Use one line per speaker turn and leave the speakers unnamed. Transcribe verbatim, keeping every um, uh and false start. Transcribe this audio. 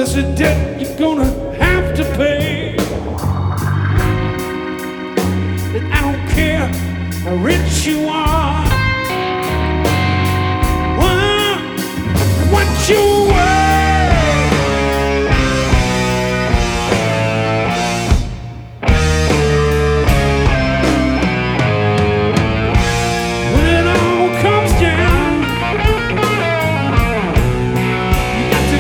There's a debt you're gonna have to pay. And I don't care how rich you are, well, what you